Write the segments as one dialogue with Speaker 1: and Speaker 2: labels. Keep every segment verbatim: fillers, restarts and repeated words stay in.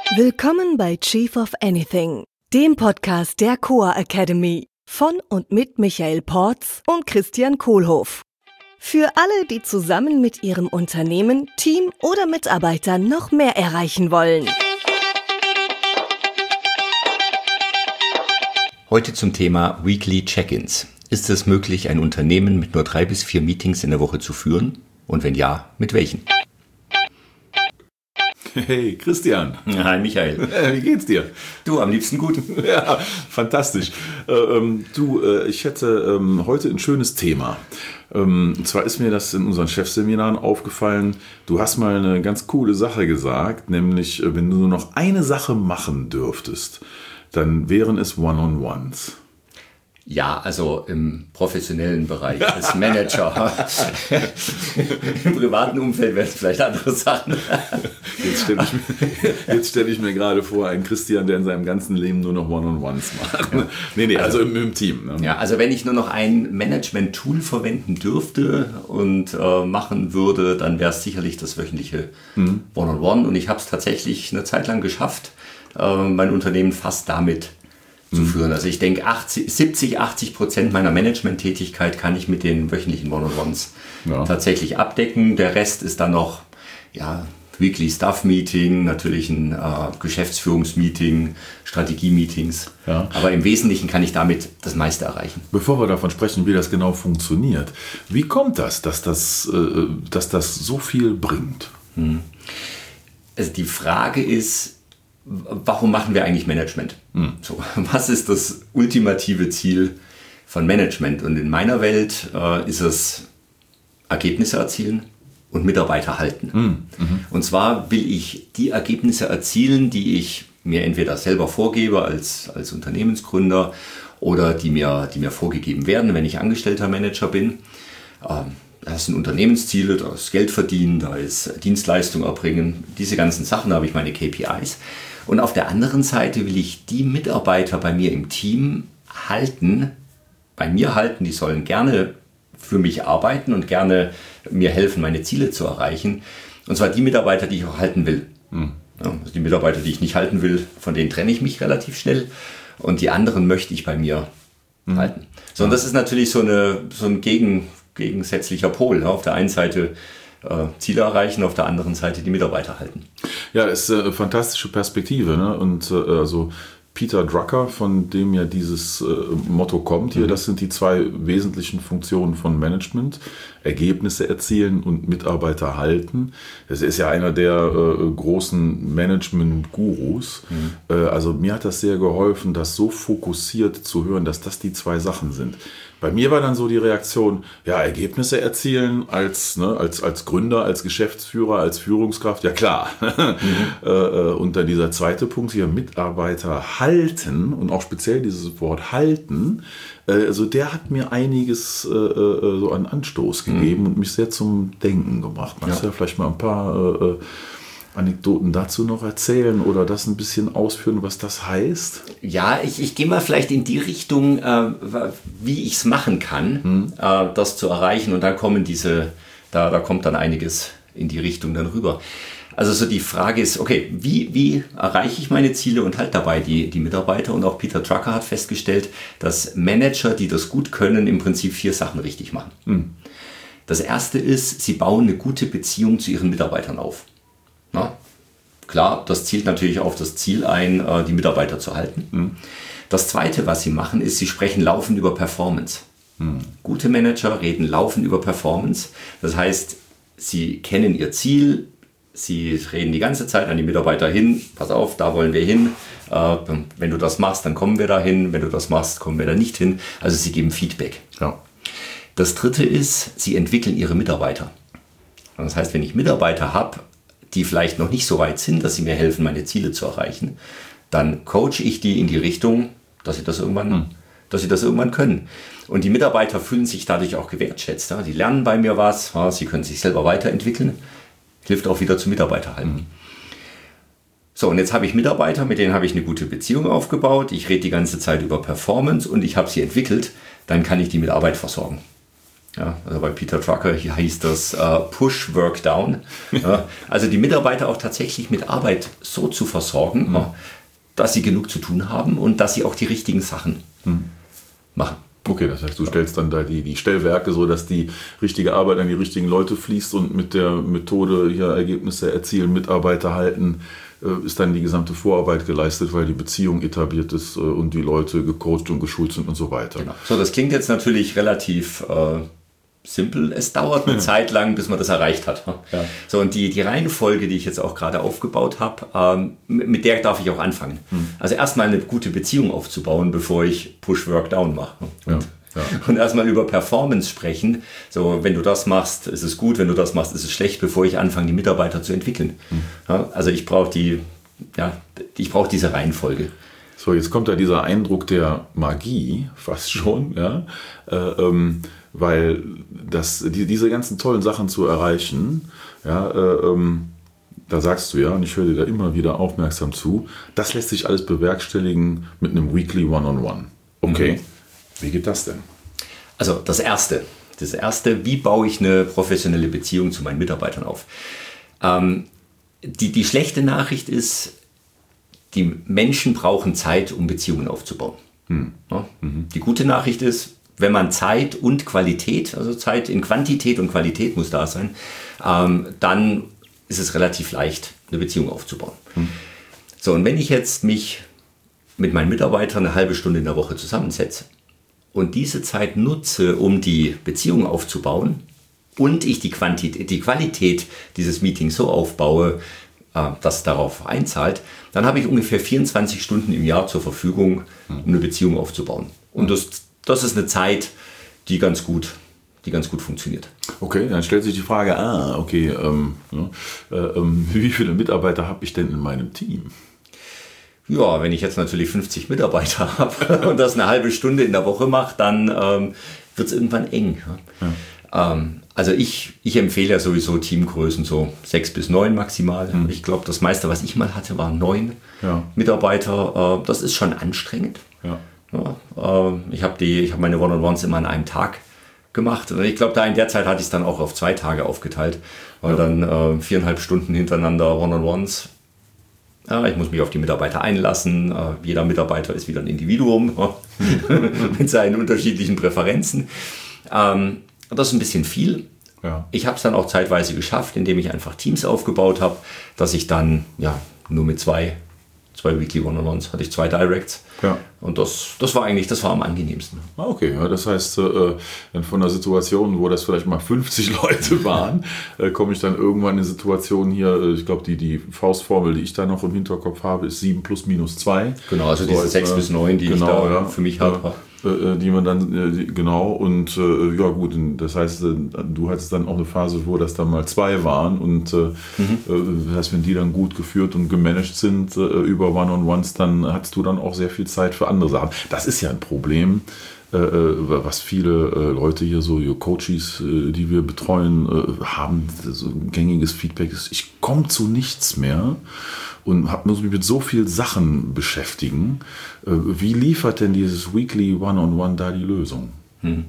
Speaker 1: Willkommen bei Chief of Anything, dem Podcast der Coa Academy von und mit Michael Porz und Christian Kohlhoff. Für alle, die zusammen mit ihrem Unternehmen, Team oder Mitarbeitern noch mehr erreichen wollen.
Speaker 2: Heute zum Thema Weekly Check-ins. Ist es möglich, ein Unternehmen mit nur drei bis vier Meetings in der Woche zu führen? Und wenn ja, mit welchen?
Speaker 3: Hey, Christian.
Speaker 2: Hi, Michael.
Speaker 3: Äh, wie geht's dir?
Speaker 2: Du, am liebsten gut.
Speaker 3: Ja, fantastisch. Äh, ähm, du, äh, ich hätte ähm, heute ein schönes Thema. Ähm, und zwar ist mir das in unseren Chefseminaren aufgefallen. Du hast mal eine ganz coole Sache gesagt, nämlich, äh, wenn du nur noch eine Sache machen dürftest, dann wären es One-on-Ones.
Speaker 2: Ja, also im professionellen Bereich, als Manager. Im privaten Umfeld wären es vielleicht andere Sachen.
Speaker 3: Jetzt stelle ich, mir- jetzt stell ich mir gerade vor, einen Christian, der in seinem ganzen Leben nur noch One-on-Ones macht. Ja. Nee, nee, also, also im, im Team. Ne?
Speaker 2: Ja, also wenn ich nur noch ein Management-Tool verwenden dürfte und äh, machen würde, dann wäre es sicherlich das wöchentliche mhm. One-on-One. Und ich habe es tatsächlich eine Zeit lang geschafft, äh, mein Unternehmen fast damit zu führen. Also ich denke, siebzig, achtzig Prozent meiner Management-Tätigkeit kann ich mit den wöchentlichen One-on-Ones ja. tatsächlich abdecken. Der Rest ist dann noch ja, Weekly Staff-Meeting, natürlich ein äh, Geschäftsführungsmeeting, Strategie-Meetings. Ja. Aber im Wesentlichen kann ich damit das meiste erreichen.
Speaker 3: Bevor wir davon sprechen, wie das genau funktioniert, wie kommt das, dass das, äh, dass das so viel bringt?
Speaker 2: Hm. Also die Frage ist, warum machen wir eigentlich Management? Hm. So, was ist das ultimative Ziel von Management? Und in meiner Welt äh, ist es Ergebnisse erzielen und Mitarbeiter halten. Hm. Mhm. Und zwar will ich die Ergebnisse erzielen, die ich mir entweder selber vorgebe als, als Unternehmensgründer oder die mir, die mir vorgegeben werden, wenn ich angestellter Manager bin. Ähm, Das sind Unternehmensziele, da ist Geld verdienen, da ist Dienstleistung erbringen. Diese ganzen Sachen, da habe ich meine K P Is. Und auf der anderen Seite will ich die Mitarbeiter bei mir im Team halten, bei mir halten, die sollen gerne für mich arbeiten und gerne mir helfen, meine Ziele zu erreichen. Und zwar die Mitarbeiter, die ich auch halten will. Mhm. Ja, also die Mitarbeiter, die ich nicht halten will, von denen trenne ich mich relativ schnell. Und die anderen möchte ich bei mir mhm. halten. So, und das ist natürlich so, eine, so ein Gegen... gegensätzlicher Pol. Auf der einen Seite äh, Ziele erreichen, auf der anderen Seite die Mitarbeiter halten.
Speaker 3: Ja, das ist eine fantastische Perspektive. Ne? Und äh, also Peter Drucker, von dem ja dieses äh, Motto kommt hier, mhm. das sind die zwei wesentlichen Funktionen von Management. Ergebnisse erzielen und Mitarbeiter halten. Das ist ja einer der äh, großen Management-Gurus. Mhm. Äh, also mir hat das sehr geholfen, das so fokussiert zu hören, dass das die zwei Sachen sind. Bei mir war dann so die Reaktion, ja, Ergebnisse erzielen als, ne, als, als Gründer, als Geschäftsführer, als Führungskraft, ja klar. Mhm. äh, und dann dieser zweite Punkt hier, Mitarbeiter halten und auch speziell dieses Wort halten, äh, also der hat mir einiges äh, so an Anstoß gegeben mhm. und mich sehr zum Denken gebracht. Magst du ja vielleicht mal ein paar äh, Anekdoten dazu noch erzählen oder das ein bisschen ausführen, was das heißt?
Speaker 2: Ja, ich, ich gehe mal vielleicht in die Richtung, äh, wie ich es machen kann, hm. äh, das zu erreichen. Und dann kommen diese, da, da kommt dann einiges in die Richtung dann rüber. Also so die Frage ist, okay, wie, wie erreiche ich meine Ziele und halt dabei die, die Mitarbeiter? Und auch Peter Drucker hat festgestellt, dass Manager, die das gut können, im Prinzip vier Sachen richtig machen. Hm. Das erste ist, sie bauen eine gute Beziehung zu ihren Mitarbeitern auf. Na, klar, das zielt natürlich auf das Ziel ein, die Mitarbeiter zu halten. Mhm. Das Zweite, was sie machen, ist, sie sprechen laufend über Performance. Mhm. Gute Manager reden laufend über Performance. Das heißt, sie kennen ihr Ziel, sie reden die ganze Zeit an die Mitarbeiter hin, pass auf, da wollen wir hin. Wenn du das machst, dann kommen wir da hin. Wenn du das machst, kommen wir da nicht hin. Also sie geben Feedback. Ja. Das Dritte ist, sie entwickeln ihre Mitarbeiter. Das heißt, wenn ich Mitarbeiter habe, die vielleicht noch nicht so weit sind, dass sie mir helfen, meine Ziele zu erreichen, dann coache ich die in die Richtung, dass sie das irgendwann, mhm. dass sie das irgendwann können. Und die Mitarbeiter fühlen sich dadurch auch gewertschätzt. Die lernen bei mir was, sie können sich selber weiterentwickeln, hilft auch wieder zu Mitarbeiter halten. Mhm. So, und jetzt habe ich Mitarbeiter, mit denen habe ich eine gute Beziehung aufgebaut, ich rede die ganze Zeit über Performance und ich habe sie entwickelt, dann kann ich die mit Arbeit versorgen. Ja, also bei Peter Drucker hier hieß das äh, Push Work Down. Ja, also die Mitarbeiter auch tatsächlich mit Arbeit so zu versorgen, mhm. dass sie genug zu tun haben und dass sie auch die richtigen Sachen mhm. machen.
Speaker 3: Okay, das heißt, du stellst dann da die, die Stellwerke so, dass die richtige Arbeit an die richtigen Leute fließt und mit der Methode hier Ergebnisse erzielen, Mitarbeiter halten, äh, ist dann die gesamte Vorarbeit geleistet, weil die Beziehung etabliert ist äh, und die Leute gecoacht und geschult sind und so weiter.
Speaker 2: Genau. So, das klingt jetzt natürlich relativ äh, simpel. Es dauert eine ja. Zeit lang, bis man das erreicht hat. Ja. So, und die, die Reihenfolge, die ich jetzt auch gerade aufgebaut habe, ähm, mit der darf ich auch anfangen. Hm. Also erstmal eine gute Beziehung aufzubauen, bevor ich Push-Work-Down mache. Und,
Speaker 3: ja. Ja.
Speaker 2: und erstmal über Performance sprechen. So, wenn du das machst, ist es gut, wenn du das machst, ist es schlecht, bevor ich anfange, die Mitarbeiter zu entwickeln. Hm. Ja, also ich brauche die, ja, ich brauche diese Reihenfolge.
Speaker 3: So, jetzt kommt da dieser Eindruck der Magie, fast schon, ja, äh, ähm, weil das, die, diese ganzen tollen Sachen zu erreichen, ja, äh, ähm, da sagst du ja, und ich höre dir da immer wieder aufmerksam zu, das lässt sich alles bewerkstelligen mit einem Weekly One-on-One. Okay, mhm. Wie geht das denn?
Speaker 2: Also das Erste, das Erste, wie baue ich eine professionelle Beziehung zu meinen Mitarbeitern auf? Ähm, die, die schlechte Nachricht ist, die Menschen brauchen Zeit, um Beziehungen aufzubauen. Hm. Ja? Mhm. Die gute Nachricht ist, wenn man Zeit und Qualität, also Zeit in Quantität und Qualität muss da sein, ähm, dann ist es relativ leicht, eine Beziehung aufzubauen. Hm. So, und wenn ich jetzt mich mit meinen Mitarbeitern eine halbe Stunde in der Woche zusammensetze und diese Zeit nutze, um die Beziehung aufzubauen und ich die Quantität, die Qualität dieses Meetings so aufbaue, äh, dass darauf einzahlt, dann habe ich ungefähr vierundzwanzig Stunden im Jahr zur Verfügung, um eine Beziehung aufzubauen. Und das Das ist eine Zeit, die ganz gut, die ganz gut funktioniert.
Speaker 3: Okay, dann stellt sich die Frage, ah, okay, ähm, äh, ähm, wie viele Mitarbeiter habe ich denn in meinem Team?
Speaker 2: Ja, wenn ich jetzt natürlich fünfzig Mitarbeiter habe und das eine halbe Stunde in der Woche mache, dann ähm, wird es irgendwann eng. Ja. Ähm, also ich, ich empfehle ja sowieso Teamgrößen so sechs bis neun maximal. Hm. Ich glaube, das meiste, was ich mal hatte, waren neun ja. Mitarbeiter. Äh, das ist schon anstrengend. Ja. Ja, äh, ich habe hab meine One-on-Ones immer an einem Tag gemacht. Und ich glaube, da in der Zeit hatte ich es dann auch auf zwei Tage aufgeteilt, weil ja. dann äh, viereinhalb Stunden hintereinander One-on-Ones. Ja, ich muss mich auf die Mitarbeiter einlassen. Äh, jeder Mitarbeiter ist wieder ein Individuum ja, mit seinen unterschiedlichen Präferenzen. Ähm, das ist ein bisschen viel. Ja. Ich habe es dann auch zeitweise geschafft, indem ich einfach Teams aufgebaut habe, dass ich dann ja nur mit zwei Zwei Weekly One-on-Ones, hatte ich zwei Directs. Ja. Und das, das war eigentlich, das war am angenehmsten.
Speaker 3: Okay, ja, das heißt, äh, von einer Situation, wo das vielleicht mal fünfzig Leute waren, äh, komme ich dann irgendwann in Situationen hier, äh, ich glaube, die, die Faustformel, die ich da noch im Hinterkopf habe, ist sieben plus minus zwei.
Speaker 2: Genau, also so diese sechs bis neun, die
Speaker 3: genau,
Speaker 2: ich da
Speaker 3: ja,
Speaker 2: für mich habe.
Speaker 3: Ja. Die man dann, die, genau, und äh, ja gut, das heißt, du hattest dann auch eine Phase, wo das dann mal zwei waren und äh, mhm. das heißt, wenn die dann gut geführt und gemanagt sind äh, über One-on-Ones, dann hattest du dann auch sehr viel Zeit für andere Sachen. Das ist ja ein Problem, äh, was viele äh, Leute hier, so Coaches, äh, die wir betreuen, äh, haben, so ein gängiges Feedback ist, ich komme zu nichts mehr. Und hab, muss mich mit so vielen Sachen beschäftigen. Wie liefert denn dieses Weekly One-on-One da die Lösung? Hm.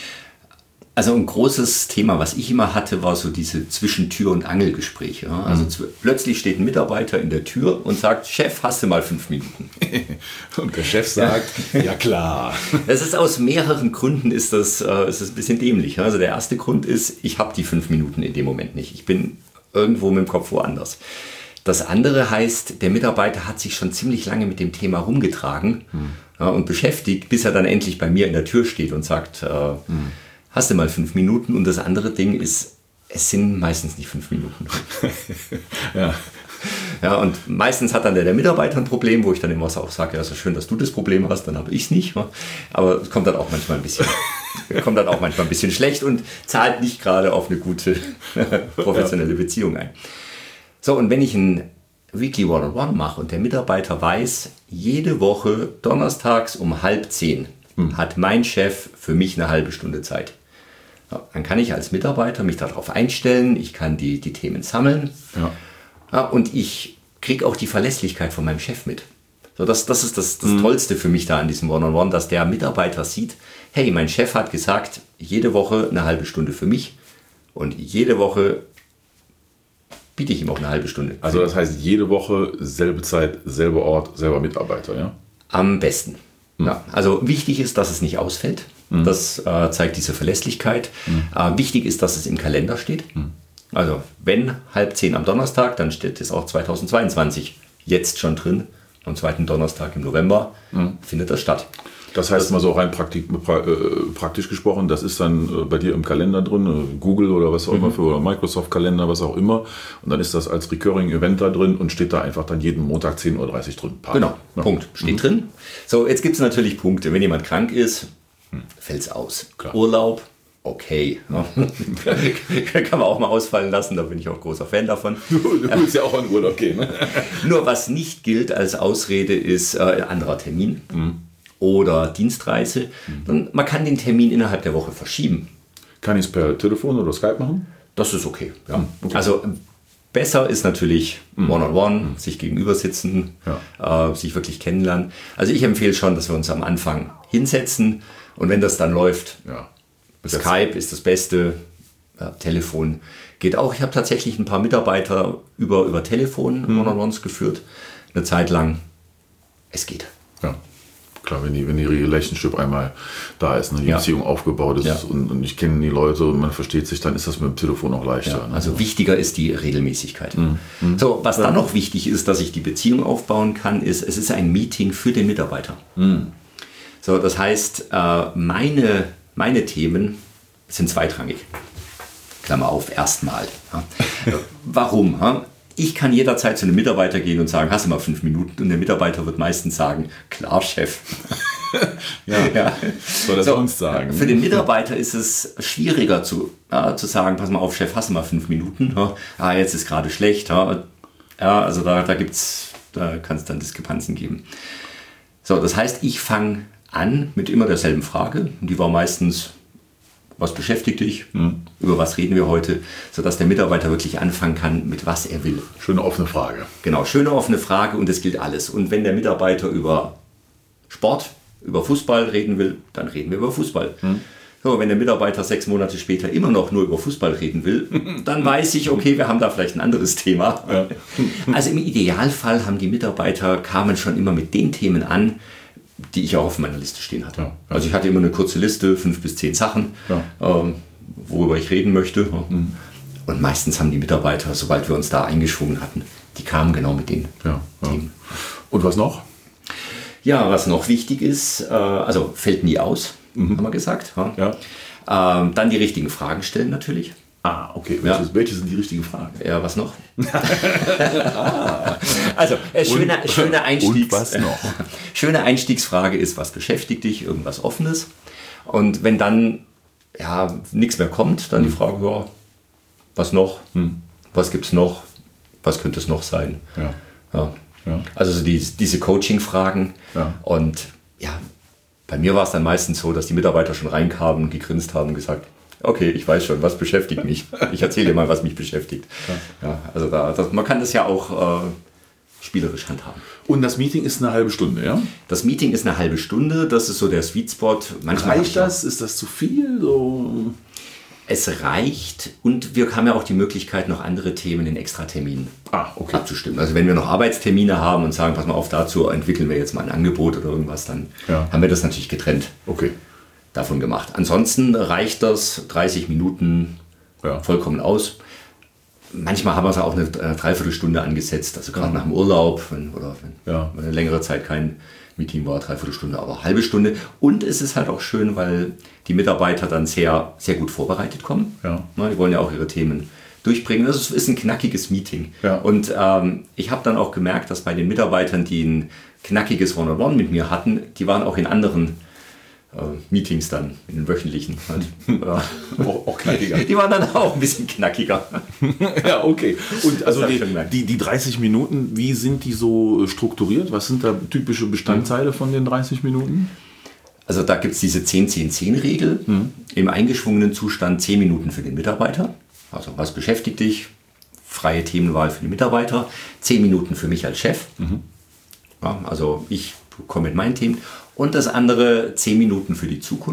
Speaker 2: Also ein großes Thema, was ich immer hatte, war so diese Zwischentür- und Angelgespräche. Also mhm. plötzlich steht ein Mitarbeiter in der Tür und sagt, Chef, hast du mal fünf Minuten?
Speaker 3: Und der Chef sagt, ja klar.
Speaker 2: Das ist aus mehreren Gründen ist das, äh, ist das ein bisschen dämlich. Also der erste Grund ist, ich habe die fünf Minuten in dem Moment nicht. Ich bin irgendwo mit dem Kopf woanders. Das andere heißt, der Mitarbeiter hat sich schon ziemlich lange mit dem Thema rumgetragen hm. ja, und beschäftigt, bis er dann endlich bei mir in der Tür steht und sagt, äh, hm. hast du mal fünf Minuten? Und das andere Ding ist, es sind meistens nicht fünf Minuten. ja. Ja, und meistens hat dann der, der Mitarbeiter ein Problem, wo ich dann immer auch sage, ja, ist ja schön, dass du das Problem hast, dann habe ich es nicht. Aber es kommt dann auch manchmal ein bisschen, kommt dann auch manchmal ein bisschen schlecht und zahlt nicht gerade auf eine gute professionelle Beziehung ein. So, und wenn ich ein Weekly One-on-One mache und der Mitarbeiter weiß, jede Woche donnerstags um halb zehn hm. hat mein Chef für mich eine halbe Stunde Zeit. Ja, dann kann ich als Mitarbeiter mich darauf einstellen, ich kann die, die Themen sammeln ja. Ja, und ich kriege auch die Verlässlichkeit von meinem Chef mit. So, das, das ist das, das hm. Tollste für mich da an diesem One-on-One, dass der Mitarbeiter sieht, hey, mein Chef hat gesagt, jede Woche eine halbe Stunde für mich und jede Woche biete ich ihm auch eine halbe Stunde.
Speaker 3: Also das heißt, jede Woche, selbe Zeit, selber Ort, selber Mitarbeiter, ja?
Speaker 2: Am besten. Mhm. Ja, also wichtig ist, dass es nicht ausfällt. Mhm. Das äh, zeigt diese Verlässlichkeit. Mhm. Äh, wichtig ist, dass es im Kalender steht. Mhm. Also wenn halb zehn am Donnerstag, dann steht es auch zweitausendzweiundzwanzig jetzt schon drin. Am zweiten Donnerstag im November mhm. findet das statt.
Speaker 3: Das heißt mal so rein praktisch, praktisch gesprochen, das ist dann bei dir im Kalender drin, Google oder was auch immer, für, oder Microsoft-Kalender, was auch immer. Und dann ist das als Recurring Event da drin und steht da einfach dann jeden Montag zehn Uhr dreißig drin.
Speaker 2: Park. Genau, ja. Punkt. Steht mhm. drin. So, jetzt gibt es natürlich Punkte. Wenn jemand krank ist, fällt es aus. Klar. Urlaub, okay. Kann man auch mal ausfallen lassen, da bin ich auch großer Fan davon.
Speaker 3: Du willst ja auch an Urlaub gehen. Ne?
Speaker 2: Nur was nicht gilt als Ausrede ist äh, ein anderer Termin. Mhm. Oder Dienstreise, dann man kann den Termin innerhalb der Woche verschieben.
Speaker 3: Kann ich es per Telefon oder Skype machen?
Speaker 2: Das ist okay. Ja. Okay. Also besser ist natürlich One-on-One, mm. sich gegenüber sitzen, ja. äh, sich wirklich kennenlernen. Also ich empfehle schon, dass wir uns am Anfang hinsetzen und wenn das dann läuft, ja. Skype ist das Beste, ja, Telefon geht auch. Ich habe tatsächlich ein paar Mitarbeiter über, über Telefon mm. One-on-Ones geführt, eine Zeit lang. Es geht.
Speaker 3: Ja. Klar, wenn die, wenn die Relationship einmal da ist, ne, die ja. Beziehung aufgebaut ist ja. und, und ich kenne die Leute und man versteht sich, dann ist das mit dem Telefon auch leichter.
Speaker 2: Ja, also ne? Wichtiger ist die Regelmäßigkeit. Mhm. So, was ja. dann noch wichtig ist, dass ich die Beziehung aufbauen kann, ist, es ist ein Meeting für den Mitarbeiter. Mhm. So, das heißt, meine, meine Themen sind zweitrangig. Klammer auf, erstmal. Warum? Ich kann jederzeit zu einem Mitarbeiter gehen und sagen, hast du mal fünf Minuten? Und der Mitarbeiter wird meistens sagen, klar, Chef.
Speaker 3: ja, ja. Soll das so, uns sagen.
Speaker 2: Für den Mitarbeiter ist es schwieriger zu, ja, zu sagen, pass mal auf, Chef, hast du mal fünf Minuten? Ja, ah, jetzt ist gerade schlecht. Ja, ja also da, da gibt's, da kann es dann Diskrepanzen geben. So, das heißt, ich fange an mit immer derselben Frage. Und die war meistens, was beschäftigt dich? Mhm. Über was reden wir heute? Sodass der Mitarbeiter wirklich anfangen kann, mit was er will.
Speaker 3: Schöne offene Frage.
Speaker 2: Genau, schöne offene Frage und es gilt alles. Und wenn der Mitarbeiter über Sport, über Fußball reden will, dann reden wir über Fußball. Mhm. So, wenn der Mitarbeiter sechs Monate später immer noch nur über Fußball reden will, dann weiß ich, okay, wir haben da vielleicht ein anderes Thema. Ja. Also im Idealfall haben die Mitarbeiter, kamen schon immer mit den Themen an, die ich auch auf meiner Liste stehen hatte. Ja, ja. Also ich hatte immer eine kurze Liste, fünf bis zehn Sachen, ja. ähm, worüber ich reden möchte. Mhm. Und meistens haben die Mitarbeiter, sobald wir uns da eingeschwungen hatten, die kamen genau mit den
Speaker 3: ja,
Speaker 2: Themen.
Speaker 3: Ja. Und was noch?
Speaker 2: Ja, was noch wichtig ist, äh, also fällt nie aus, mhm. haben wir gesagt. Ja. Ja. Ähm, dann die richtigen Fragen stellen natürlich.
Speaker 3: Ah, okay. Welche, ja. welche sind die richtigen Fragen?
Speaker 2: Ja, was noch? ah. Also, äh, schöne, und, schöne, Einstiegs,
Speaker 3: und was noch?
Speaker 2: schöne Einstiegsfrage ist, was beschäftigt dich? Irgendwas Offenes. Und wenn dann ja, nichts mehr kommt, dann hm. die Frage, ja, was noch? Hm. Was gibt es noch? Was könnte es noch sein?
Speaker 3: Ja.
Speaker 2: Ja. Ja. Also so die, diese Coaching-Fragen.
Speaker 3: Ja.
Speaker 2: Und ja, bei mir war es dann meistens so, dass die Mitarbeiter schon reinkamen, gegrinst haben und gesagt, okay, ich weiß schon, was beschäftigt mich. Ich erzähle dir mal, was mich beschäftigt. Ja. Ja, also da, das, man kann das ja auch äh, spielerisch handhaben.
Speaker 3: Und das Meeting ist eine halbe Stunde, ja?
Speaker 2: Das Meeting ist eine halbe Stunde, das ist so der Sweet Spot.
Speaker 3: Manchmal reicht das? Ist das zu viel? So?
Speaker 2: Es reicht und wir haben ja auch die Möglichkeit, noch andere Themen in Extraterminen
Speaker 3: ah, okay.
Speaker 2: abzustimmen. Also wenn wir noch Arbeitstermine haben und sagen, pass mal auf, dazu entwickeln wir jetzt mal ein Angebot oder irgendwas, dann ja. haben wir das natürlich getrennt.
Speaker 3: Okay.
Speaker 2: Davon gemacht. Ansonsten reicht das dreißig Minuten ja. vollkommen aus. Manchmal haben wir es auch eine Dreiviertelstunde angesetzt, also gerade ja. nach dem Urlaub wenn, oder wenn
Speaker 3: ja.
Speaker 2: eine längere Zeit kein Meeting war, Dreiviertelstunde, aber halbe Stunde. Und es ist halt auch schön, weil die Mitarbeiter dann sehr, sehr gut vorbereitet kommen.
Speaker 3: Ja.
Speaker 2: Die wollen ja auch ihre Themen durchbringen. Das ist ein knackiges Meeting.
Speaker 3: Ja.
Speaker 2: Und ähm, ich habe dann auch gemerkt, dass bei den Mitarbeitern, die ein knackiges One-on-One mit mir hatten, die waren auch in anderen Meetings dann, in den wöchentlichen. Halt. Ja.
Speaker 3: auch, auch knackiger.
Speaker 2: Die waren dann auch ein bisschen knackiger.
Speaker 3: Ja, okay. Und also die, die, die dreißig Minuten, wie sind die so strukturiert? Was sind da typische Bestandteile von den dreißig Minuten?
Speaker 2: Also da gibt es diese zehn zehn zehn Regel. Mhm. Im eingeschwungenen Zustand zehn Minuten für den Mitarbeiter. Also was beschäftigt dich? Freie Themenwahl für die Mitarbeiter. zehn Minuten für mich als Chef. Mhm. Ja, also ich komme mit meinen Themen. Und das andere zehn Minuten für die Zukunft.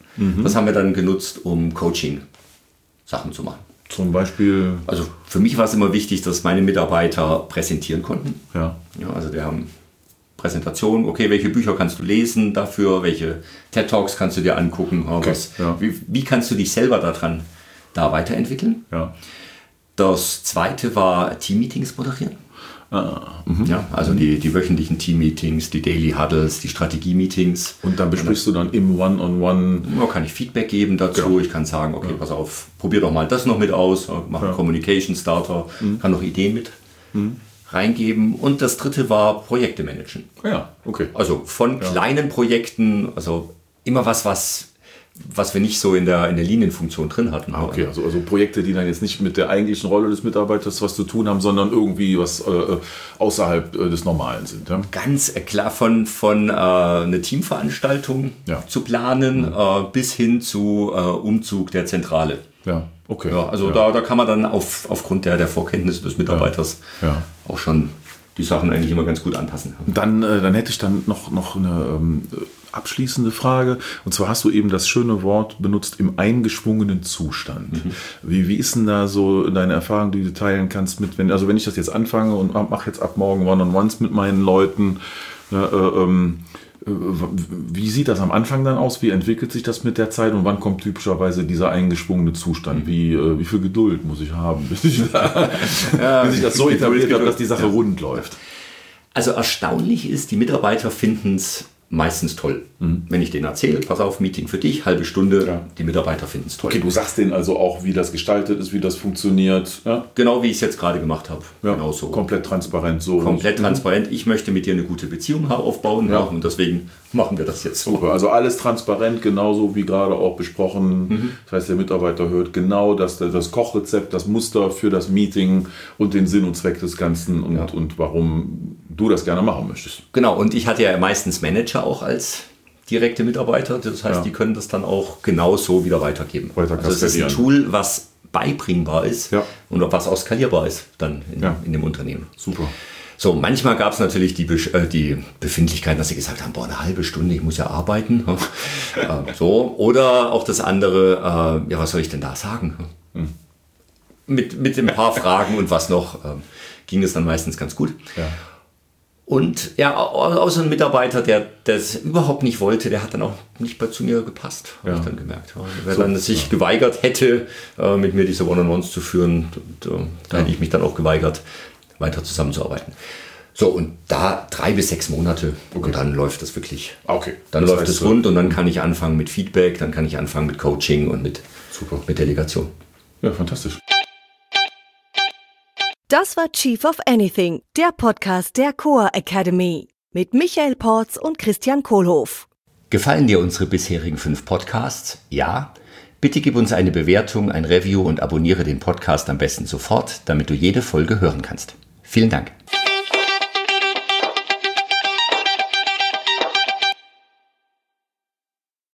Speaker 2: Mhm. Das haben wir dann genutzt, um Coaching-Sachen zu machen.
Speaker 3: Zum Beispiel?
Speaker 2: Also für mich war es immer wichtig, dass meine Mitarbeiter präsentieren konnten.
Speaker 3: Ja.
Speaker 2: Ja, also wir haben Präsentationen, okay, welche Bücher kannst du lesen dafür, welche TED-Talks kannst du dir angucken,
Speaker 3: okay.
Speaker 2: was,
Speaker 3: ja.
Speaker 2: wie, wie kannst du dich selber daran da weiterentwickeln.
Speaker 3: Ja.
Speaker 2: Das zweite war Team-Meetings moderieren.
Speaker 3: Ah, mhm.
Speaker 2: Ja, also die, die wöchentlichen Team-Meetings, die Daily Huddles, die Strategie-Meetings.
Speaker 3: Und dann besprichst du dann im One-on-One?
Speaker 2: Ja, kann ich Feedback geben dazu. Genau. Ich kann sagen, okay, ja. pass auf, probier doch mal das noch mit aus, mach einen ja. Communication Starter, mhm. kann noch Ideen mit mhm. reingeben. Und das dritte war Projekte managen.
Speaker 3: Ja, okay.
Speaker 2: Also von ja. kleinen Projekten, also immer was, was was wir nicht so in der, in der Linienfunktion drin hatten.
Speaker 3: Ah, okay, also, also Projekte, die dann jetzt nicht mit der eigentlichen Rolle des Mitarbeiters was zu tun haben, sondern irgendwie was äh, außerhalb äh, des Normalen sind. Ja?
Speaker 2: Ganz klar, von, von äh, einer Teamveranstaltung ja. zu planen mhm. äh, bis hin zu äh, Umzug der Zentrale.
Speaker 3: Ja, okay.
Speaker 2: Ja, also
Speaker 3: ja.
Speaker 2: Da, da kann man dann auf, aufgrund der, der Vorkenntnisse des Mitarbeiters
Speaker 3: ja. Ja.
Speaker 2: auch schon die Sachen eigentlich immer ganz gut anpassen.
Speaker 3: Dann, äh, dann hätte ich dann noch, noch eine ähm, abschließende Frage. Und zwar hast du eben das schöne Wort benutzt, im eingeschwungenen Zustand. Mhm. Wie, wie ist denn da so deine Erfahrung, die du teilen kannst mit, wenn, also wenn ich das jetzt anfange und mache jetzt ab morgen One-on-Ones mit meinen Leuten, äh, ähm, wie sieht das am Anfang dann aus? Wie entwickelt sich das mit der Zeit und wann kommt typischerweise dieser eingeschwungene Zustand? Wie, äh, wie viel Geduld muss ich haben, bis ich, ja, bis ich das so etabliert habe, dass die Sache ja. rund läuft?
Speaker 2: Also erstaunlich ist, die Mitarbeiter finden es meistens toll. Mhm. Wenn ich denen erzähle, pass auf, Meeting für dich, halbe Stunde, ja. die Mitarbeiter finden es toll.
Speaker 3: Okay, du sagst denen also auch, wie das gestaltet ist, wie das funktioniert. Ja?
Speaker 2: Genau, wie ich es jetzt gerade gemacht habe.
Speaker 3: Ja,
Speaker 2: genau so.
Speaker 3: Komplett transparent. So.
Speaker 2: Komplett transparent. Ich möchte mit dir eine gute Beziehung aufbauen ja. und deswegen machen wir das jetzt so.
Speaker 3: Super, also alles transparent, genauso wie gerade auch besprochen. Mhm. Das heißt, der Mitarbeiter hört genau das, das Kochrezept, das Muster für das Meeting und den Sinn und Zweck des Ganzen und, ja. und warum du das gerne machen möchtest.
Speaker 2: Genau, und ich hatte ja meistens Manager auch als direkte Mitarbeiter. Das heißt, ja. die können das dann auch genauso wieder weitergeben.
Speaker 3: Weiter
Speaker 2: also es ist ein Tool, was beibringbar ist ja. und was auch skalierbar ist dann in, ja. in dem Unternehmen.
Speaker 3: Super.
Speaker 2: So, manchmal gab es natürlich die, äh, die Befindlichkeit, dass sie gesagt haben, boah, eine halbe Stunde, ich muss ja arbeiten. äh, so. Oder auch das andere, äh, ja, was soll ich denn da sagen? Hm. Mit, mit ein paar Fragen und was noch, äh, ging es dann meistens ganz gut.
Speaker 3: Ja.
Speaker 2: Und ja, außer ein Mitarbeiter, der das überhaupt nicht wollte, der hat dann auch nicht bei zu mir gepasst, habe ja. ich dann gemerkt. Wer so, dann sich ja. geweigert hätte, äh, mit mir diese One-on-Ones zu führen, und, äh, da ja. hätte ich mich dann auch geweigert, weiter zusammenzuarbeiten. So, und da drei bis sechs Monate okay. und dann läuft das wirklich.
Speaker 3: Okay.
Speaker 2: Dann das läuft es rund und dann kann ich anfangen mit Feedback, dann kann ich anfangen mit Coaching und mit,
Speaker 3: Super.
Speaker 2: mit Delegation.
Speaker 3: Ja, fantastisch.
Speaker 1: Das war Chief of Anything, der Podcast der Coa Academy mit Michael Porz und Christian Kohlhoff.
Speaker 2: Gefallen dir unsere bisherigen fünf Podcasts? Ja? Bitte gib uns eine Bewertung, ein Review und abonniere den Podcast am besten sofort, damit du jede Folge hören kannst. Vielen Dank.